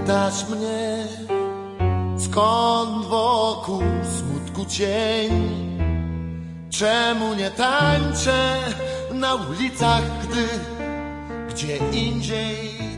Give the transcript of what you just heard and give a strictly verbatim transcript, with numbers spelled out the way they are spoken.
Pytasz mnie, skąd wokół smutku cień? Czemu nie tańczę na ulicach, gdy gdzie indziej